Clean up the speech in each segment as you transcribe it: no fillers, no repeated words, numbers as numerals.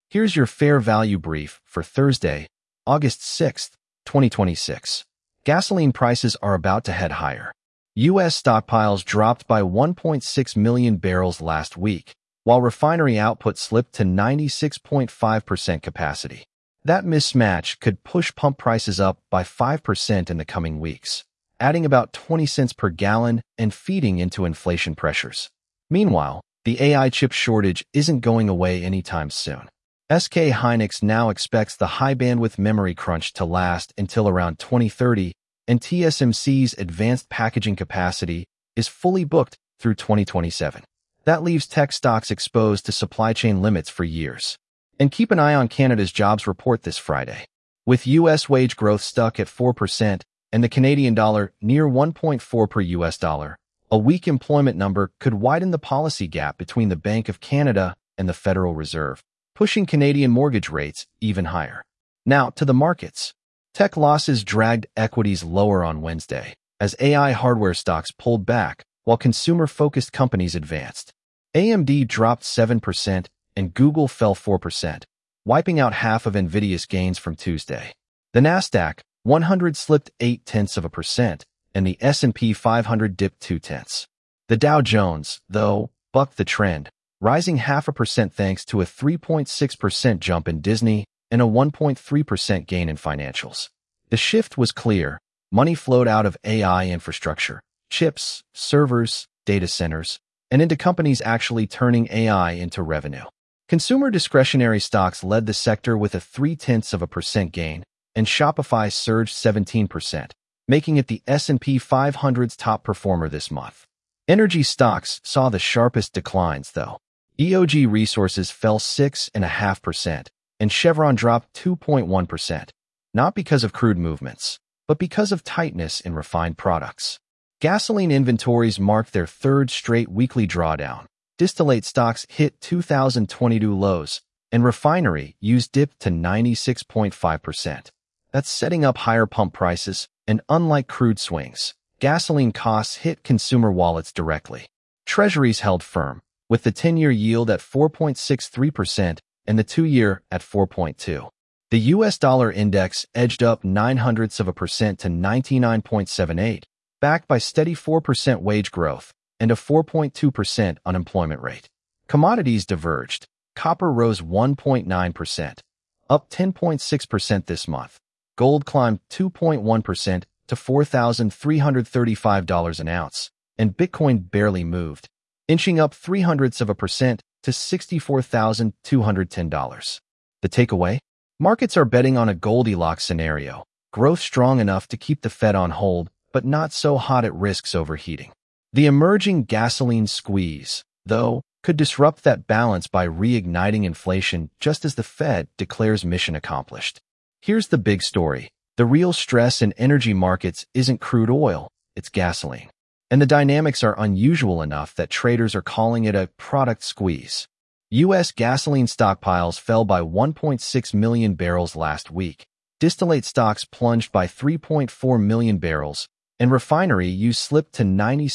Here's your fair value brief for Thursday, August 6, 2026. Gasoline prices are about to head higher. U.S. stockpiles dropped by 1.6 million barrels last week, while refinery output slipped to 96.5% capacity. That mismatch could push pump prices up by 5% in the coming weeks, adding about 20 cents per gallon and feeding into inflation pressures. Meanwhile, the AI chip shortage isn't going away anytime soon. SK Hynix now expects the high-bandwidth memory crunch to last until around 2030, and TSMC's advanced packaging capacity is fully booked through 2027. That leaves tech stocks exposed to supply chain limits for years. And keep an eye on Canada's jobs report this Friday. With U.S. wage growth stuck at 4% and the Canadian dollar near 1.4 per U.S. dollar, a weak employment number could widen the policy gap between the Bank of Canada and the Federal Reserve, pushing Canadian mortgage rates even higher. Now, to the markets. Tech losses dragged equities lower on Wednesday, as AI hardware stocks pulled back while consumer-focused companies advanced. AMD dropped 7% and Google fell 4%, wiping out half of NVIDIA's gains from Tuesday. The Nasdaq 100 slipped 0.8%, and the S&P 500 dipped 0.2. The Dow Jones, though, bucked the trend, rising 0.5% thanks to a 3.6% jump in Disney and a 1.3% gain in financials. The shift was clear. Money flowed out of AI infrastructure, chips, servers, data centers, and into companies actually turning AI into revenue. Consumer discretionary stocks led the sector with a 0.3% gain, and Shopify surged 17%, making it the S&P 500's top performer this month. Energy stocks saw the sharpest declines, though. EOG Resources fell 6.5%, and Chevron dropped 2.1%, not because of crude movements, but because of tightness in refined products. Gasoline inventories marked their third straight weekly drawdown. Distillate stocks hit 2022 lows, and refinery use dipped to 96.5%. That's setting up higher pump prices, and unlike crude swings, gasoline costs hit consumer wallets directly. Treasuries held firm, with the 10-year yield at 4.63% and the 2-year at 4.2%. The U.S. dollar index edged up 0.09% to 99.78, backed by steady 4% wage growth and a 4.2% unemployment rate. Commodities diverged. Copper rose 1.9%, up 10.6% this month. Gold climbed 2.1% to $4,335 an ounce, and Bitcoin barely moved, inching up 0.03% to $64,210. The takeaway? Markets are betting on a Goldilocks scenario, growth strong enough to keep the Fed on hold, but not so hot it risks overheating. The emerging gasoline squeeze, though, could disrupt that balance by reigniting inflation just as the Fed declares mission accomplished. Here's the big story. The real stress in energy markets isn't crude oil, it's gasoline. And the dynamics are unusual enough that traders are calling it a product squeeze. U.S. gasoline stockpiles fell by 1.6 million barrels last week. Distillate stocks plunged by 3.4 million barrels, and refinery use slipped to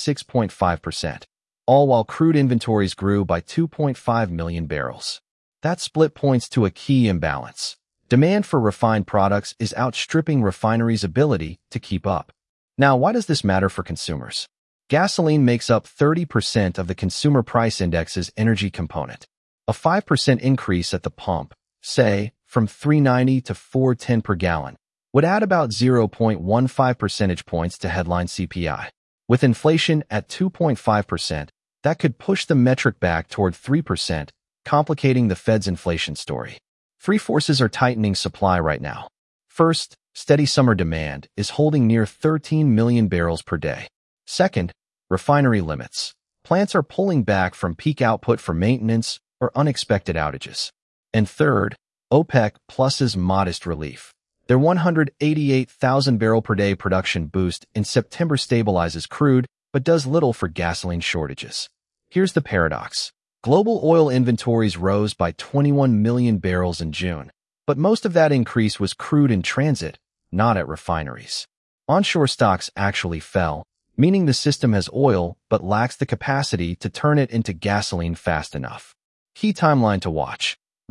96.5%, all while crude inventories grew by 2.5 million barrels. That split points to a key imbalance. Demand for refined products is outstripping refineries' ability to keep up. Now, why does this matter for consumers? Gasoline makes up 30% of the Consumer Price Index's energy component. A 5% increase at the pump, say, from $3.90 to $4.10 per gallon, would add about 0.15 percentage points to headline CPI. With inflation at 2.5%, that could push the metric back toward 3%, complicating the Fed's inflation story. Three forces are tightening supply right now. First, steady summer demand is holding near 13 million barrels per day. Second, refinery limits. Plants are pulling back from peak output for maintenance or unexpected outages. And third, OPEC Plus's modest relief. Their 188,000 barrel per day production boost in September stabilizes crude, but does little for gasoline shortages. Here's the paradox. Global oil inventories rose by 21 million barrels in June, but most of that increase was crude in transit, not at refineries. Onshore stocks actually fell, meaning the system has oil but lacks the capacity to turn it into gasoline fast enough. Key timeline to watch.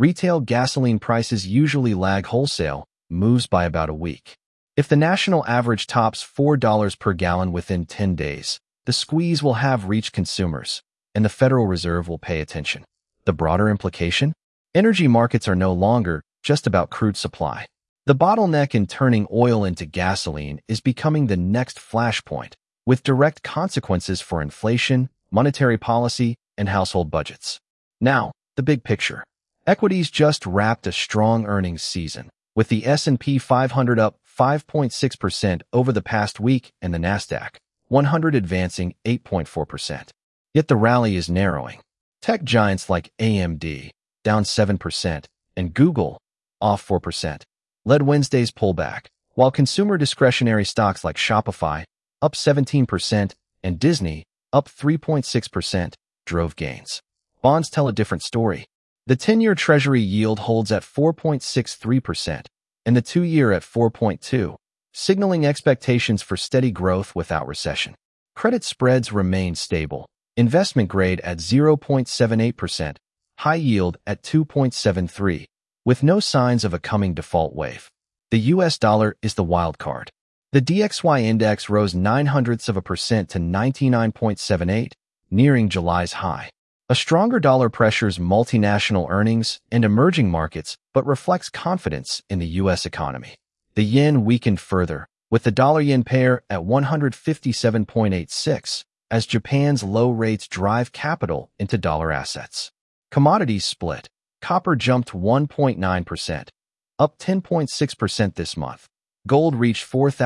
Retail gasoline prices usually lag wholesale moves by about a week. If the national average tops $4 per gallon within 10 days, the squeeze will have reached consumers, and the Federal Reserve will pay attention. The broader implication? Energy markets are no longer just about crude supply. The bottleneck in turning oil into gasoline is becoming the next flashpoint, with direct consequences for inflation, monetary policy, and household budgets. Now, the big picture. Equities just wrapped a strong earnings season, with the S&P 500 up 5.6% over the past week and the Nasdaq 100 advancing 8.4%. Yet the rally is narrowing. Tech giants like AMD, down 7%, and Google, off 4%, led Wednesday's pullback, while consumer discretionary stocks like Shopify, up 17%, and Disney, up 3.6%, drove gains. Bonds tell a different story. The 10-year Treasury yield holds at 4.63%, and the 2-year at 4.2%, signaling expectations for steady growth without recession. Credit spreads remain stable. Investment grade at 0.78%, high yield at 2.73%, with no signs of a coming default wave. The US dollar is the wild card. The DXY index rose 0.09% to 99.78, nearing July's high. A stronger dollar pressures multinational earnings and emerging markets but reflects confidence in the U.S. economy. The yen weakened further, with the dollar-yen pair at 157.86, as Japan's low rates drive capital into dollar assets. Commodities split. Copper jumped 1.9%, up 10.6% this month. Gold reached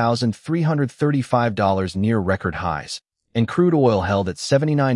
$4,335 near record highs, and crude oil held at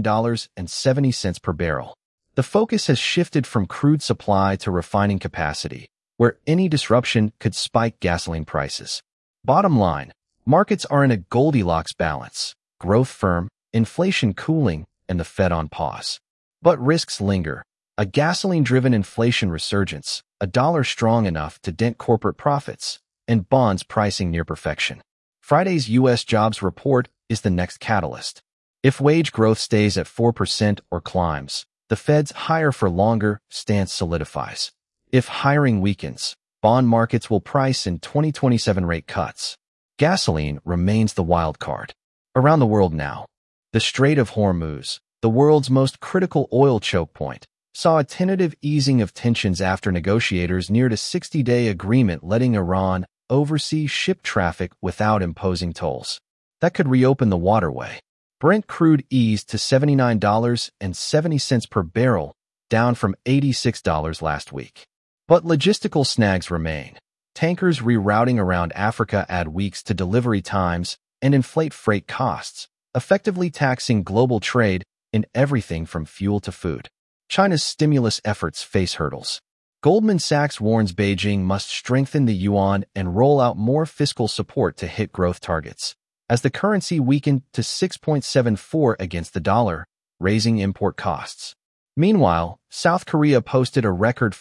$79.70 per barrel. The focus has shifted from crude supply to refining capacity, where any disruption could spike gasoline prices. Bottom line, markets are in a Goldilocks balance: growth firm, inflation cooling, and the Fed on pause. But risks linger. A gasoline-driven inflation resurgence, a dollar strong enough to dent corporate profits, and bonds pricing near perfection. Friday's U.S. jobs report is the next catalyst. If wage growth stays at 4% or climbs, the Fed's higher for longer stance solidifies. If hiring weakens, bond markets will price in 2027 rate cuts. Gasoline remains the wild card. Around the world now, the Strait of Hormuz, the world's most critical oil choke point, saw a tentative easing of tensions after negotiators neared a 60-day agreement letting Iran oversee ship traffic without imposing tolls. That could reopen the waterway. Brent crude eased to $79.70 per barrel, down from $86 last week. But logistical snags remain. Tankers rerouting around Africa add weeks to delivery times and inflate freight costs, effectively taxing global trade in everything from fuel to food. China's stimulus efforts face hurdles. Goldman Sachs warns Beijing must strengthen the yuan and roll out more fiscal support to hit growth targets, as the currency weakened to 6.74 against the dollar, raising import costs. Meanwhile, South Korea posted a record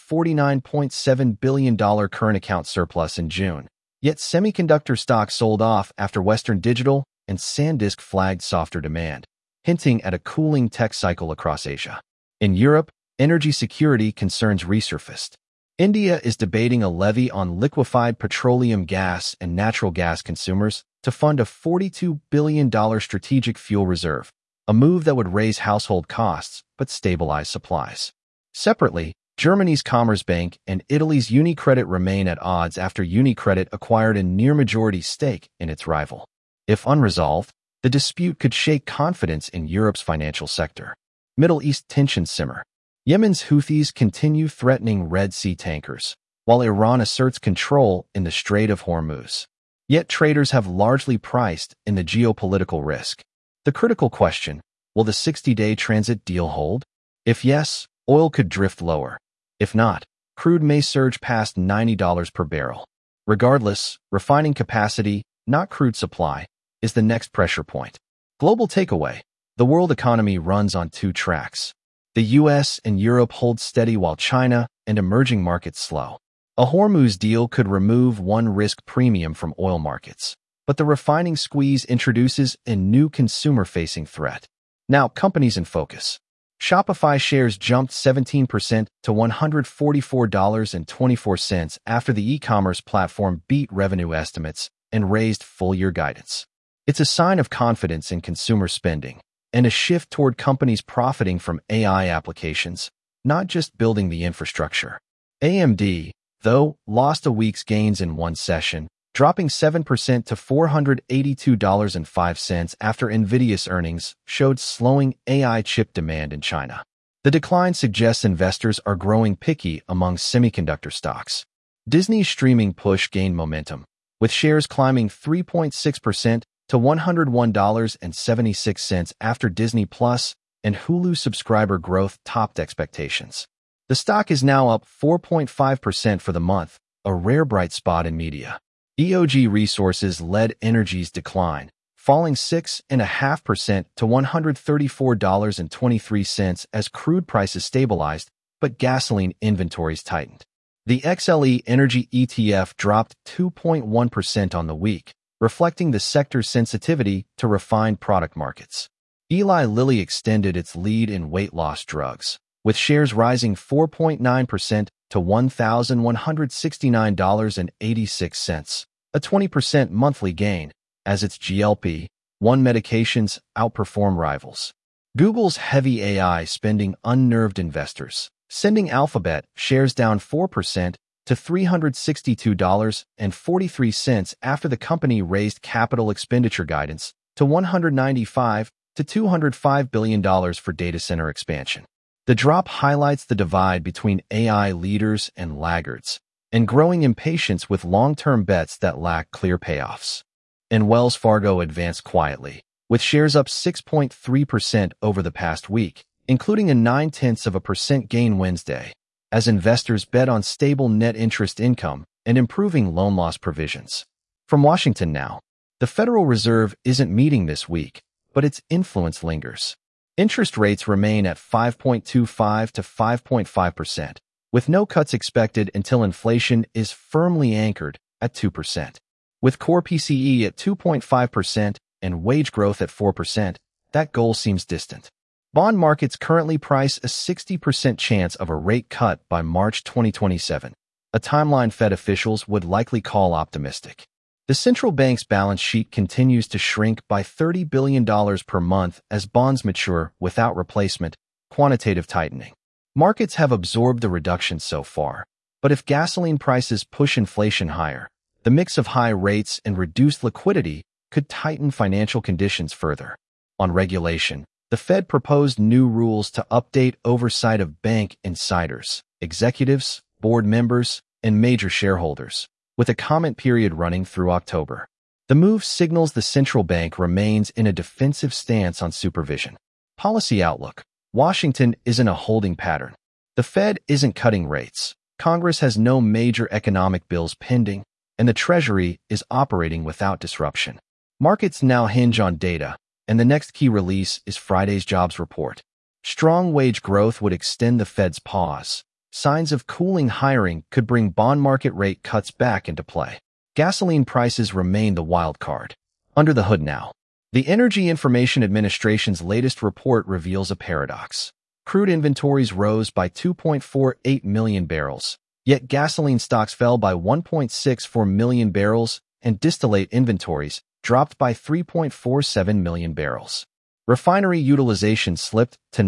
$49.7 billion current account surplus in June, yet semiconductor stocks sold off after Western Digital and SanDisk flagged softer demand, hinting at a cooling tech cycle across Asia. In Europe, energy security concerns resurfaced. India is debating a levy on liquefied petroleum gas and natural gas consumers to fund a $42 billion strategic fuel reserve, a move that would raise household costs but stabilize supplies. Separately, Germany's Commerzbank and Italy's UniCredit remain at odds after UniCredit acquired a near-majority stake in its rival. If unresolved, the dispute could shake confidence in Europe's financial sector. Middle East tensions simmer. Yemen's Houthis continue threatening Red Sea tankers, while Iran asserts control in the Strait of Hormuz. Yet traders have largely priced in the geopolitical risk. The critical question, will the 60-day transit deal hold? If yes, oil could drift lower. If not, crude may surge past $90 per barrel. Regardless, refining capacity, not crude supply, is the next pressure point. Global takeaway. The world economy runs on two tracks. The U.S. and Europe hold steady while China and emerging markets slow. A Hormuz deal could remove one risk premium from oil markets, but the refining squeeze introduces a new consumer-facing threat. Now, companies in focus. Shopify shares jumped 17% to $144.24 after the e-commerce platform beat revenue estimates and raised full-year guidance. It's a sign of confidence in consumer spending and a shift toward companies profiting from AI applications, not just building the infrastructure. AMD, though, lost a week's gains in one session, dropping 7% to $482.05 after NVIDIA's earnings showed slowing AI chip demand in China. The decline suggests investors are growing picky among semiconductor stocks. Disney's streaming push gained momentum, with shares climbing 3.6% to $101.76 after Disney Plus and Hulu subscriber growth topped expectations. The stock is now up 4.5% for the month, a rare bright spot in media. EOG Resources led Energy's decline, falling 6.5% to $134.23 as crude prices stabilized, but gasoline inventories tightened. The XLE Energy ETF dropped 2.1% on the week, reflecting the sector's sensitivity to refined product markets. Eli Lilly extended its lead in weight loss drugs, with shares rising 4.9% to $1,169.86, a 20% monthly gain, as its GLP-1 medications outperform rivals. Google's heavy AI spending unnerved investors, sending Alphabet shares down 4% to $362.43 after the company raised capital expenditure guidance to $195 to $205 billion for data center expansion. The drop highlights the divide between AI leaders and laggards, and growing impatience with long-term bets that lack clear payoffs. And Wells Fargo advanced quietly, with shares up 6.3% over the past week, including a 0.9% gain Wednesday, as investors bet on stable net interest income and improving loan loss provisions. From Washington now, the Federal Reserve isn't meeting this week, but its influence lingers. Interest rates remain at 5.25 to 5.5%, with no cuts expected until inflation is firmly anchored at 2%. With core PCE at 2.5% and wage growth at 4%, that goal seems distant. Bond markets currently price a 60% chance of a rate cut by March 2027, a timeline Fed officials would likely call optimistic. The central bank's balance sheet continues to shrink by $30 billion per month as bonds mature without replacement, quantitative tightening. Markets have absorbed the reduction so far, but if gasoline prices push inflation higher, the mix of high rates and reduced liquidity could tighten financial conditions further. On regulation, the Fed proposed new rules to update oversight of bank insiders, executives, board members, and major shareholders, with a comment period running through October. The move signals the central bank remains in a defensive stance on supervision. Policy outlook. Washington is in a holding pattern. The Fed isn't cutting rates. Congress has no major economic bills pending, and the Treasury is operating without disruption. Markets now hinge on data, and the next key release is Friday's jobs report. Strong wage growth would extend the Fed's pause. Signs of cooling hiring could bring bond market rate cuts back into play. Gasoline prices remain the wild card. Under the hood now. The Energy Information Administration's latest report reveals a paradox. Crude inventories rose by 2.48 million barrels, yet gasoline stocks fell by 1.64 million barrels and distillate inventories dropped by 3.47 million barrels. Refinery utilization slipped to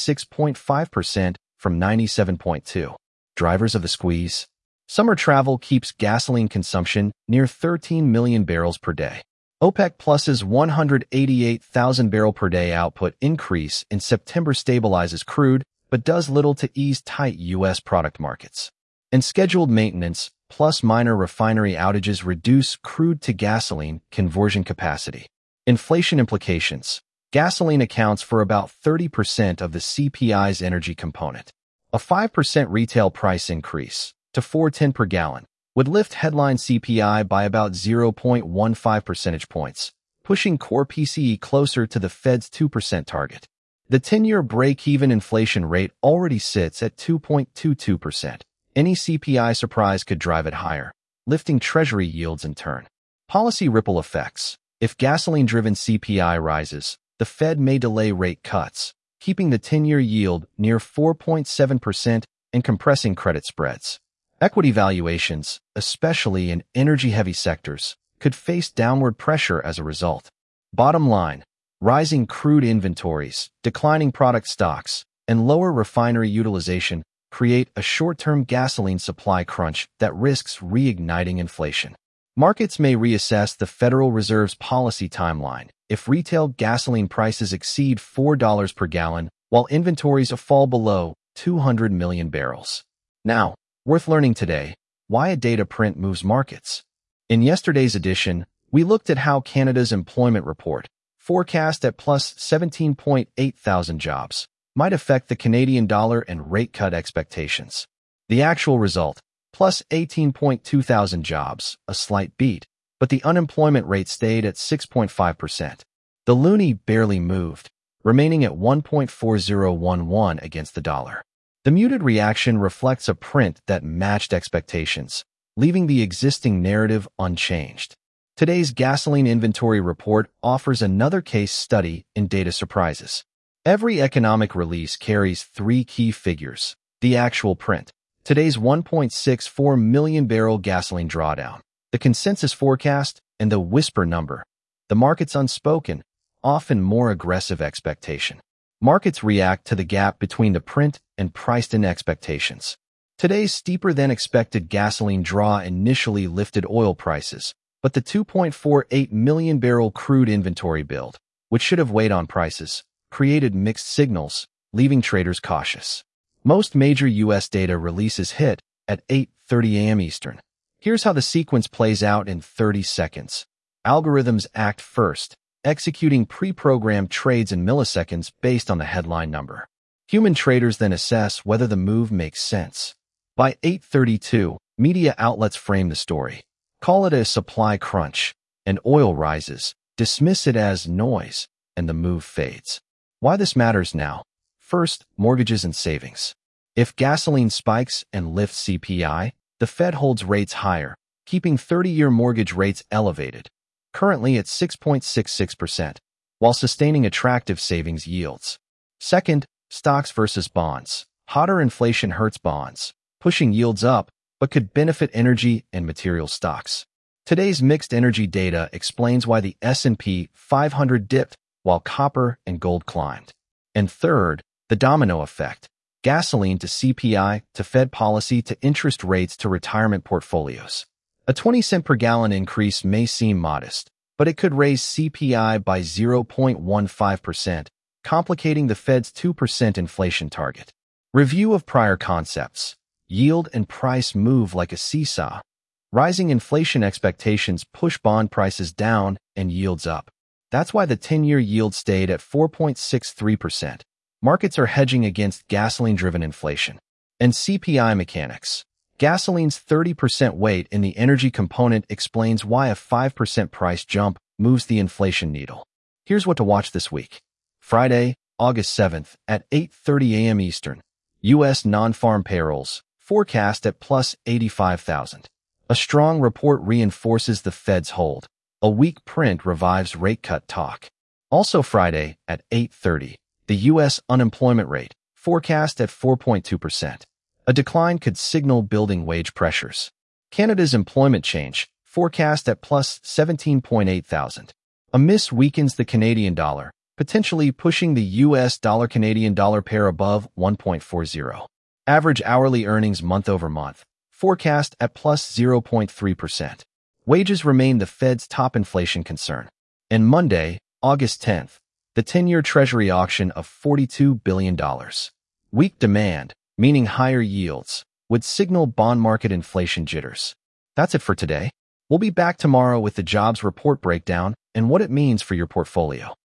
96.5% from 97.2%. Drivers of the squeeze. Summer travel keeps gasoline consumption near 13 million barrels per day. OPEC Plus's 188,000 barrel per day output increase in September stabilizes crude, but does little to ease tight U.S. product markets. And scheduled maintenance plus minor refinery outages reduce crude to gasoline conversion capacity. Inflation implications. Gasoline accounts for about 30% of the CPI's energy component. A 5% retail price increase to $4.10 per gallon would lift headline CPI by about 0.15 percentage points, pushing core PCE closer to the Fed's 2% target. The 10-year break-even inflation rate already sits at 2.22%. Any CPI surprise could drive it higher, lifting Treasury yields in turn. Policy ripple effects. If gasoline-driven CPI rises, the Fed may delay rate cuts, keeping the 10-year yield near 4.7% and compressing credit spreads. Equity valuations, especially in energy-heavy sectors, could face downward pressure as a result. Bottom line, rising crude inventories, declining product stocks, and lower refinery utilization create a short-term gasoline supply crunch that risks reigniting inflation. Markets may reassess the Federal Reserve's policy timeline if retail gasoline prices exceed $4 per gallon while inventories fall below 200 million barrels. Now, worth learning today, why a data print moves markets. In yesterday's edition, we looked at how Canada's employment report, forecast at plus 17.8 thousand jobs, might affect the Canadian dollar and rate cut expectations. The actual result, plus 18.2 thousand jobs, a slight beat, but the unemployment rate stayed at 6.5%. The loonie barely moved, remaining at 1.4011 against the dollar. The muted reaction reflects a print that matched expectations, leaving the existing narrative unchanged. Today's gasoline inventory report offers another case study in data surprises. Every economic release carries three key figures: the actual print, today's 1.64 million barrel gasoline drawdown, the consensus forecast, and the whisper number, the market's unspoken, often more aggressive expectation. Markets react to the gap between the print and priced-in expectations. Today's steeper-than-expected gasoline draw initially lifted oil prices, but the 2.48 million barrel crude inventory build, which should have weighed on prices, created mixed signals, leaving traders cautious. Most major U.S. data releases hit at 8:30 a.m. Eastern. Here's how the sequence plays out in 30 seconds. Algorithms act first, executing pre-programmed trades in milliseconds based on the headline number. Human traders then assess whether the move makes sense. By 8:32, media outlets frame the story. Call it a supply crunch, and oil rises, dismiss it as noise, and the move fades. Why this matters now? First, mortgages and savings. If gasoline spikes and lifts CPI, the Fed holds rates higher, keeping 30-year mortgage rates elevated, currently at 6.66%, while sustaining attractive savings yields. Second, stocks versus bonds. Hotter inflation hurts bonds, pushing yields up, but could benefit energy and material stocks. Today's mixed energy data explains why the S&P 500 dipped while copper and gold climbed. And third, the domino effect. Gasoline to CPI to Fed policy to interest rates to retirement portfolios. A 20-cent per gallon increase may seem modest, but it could raise CPI by 0.15%, complicating the Fed's 2% inflation target. Review of prior concepts. Yield and price move like a seesaw. Rising inflation expectations push bond prices down and yields up. That's why the 10-year yield stayed at 4.63%. Markets are hedging against gasoline-driven inflation. And CPI mechanics. Gasoline's 30% weight in the energy component explains why a 5% price jump moves the inflation needle. Here's what to watch this week. Friday, August 7th at 8:30 a.m. Eastern. U.S. non-farm payrolls, forecast at plus 85,000. A strong report reinforces the Fed's hold. A weak print revives rate cut talk. Also Friday at 8:30, the U.S. unemployment rate, forecast at 4.2%. A decline could signal building wage pressures. Canada's employment change, forecast at plus 17.8 thousand. A miss weakens the Canadian dollar, potentially pushing the U.S. dollar-Canadian dollar pair above 1.40. Average hourly earnings month over month, forecast at plus 0.3%. Wages remain the Fed's top inflation concern. And Monday, August 10th, the 10-year Treasury auction of $42 billion. Weak demand, meaning higher yields, would signal bond market inflation jitters. That's it for today. We'll be back tomorrow with the jobs report breakdown and what it means for your portfolio.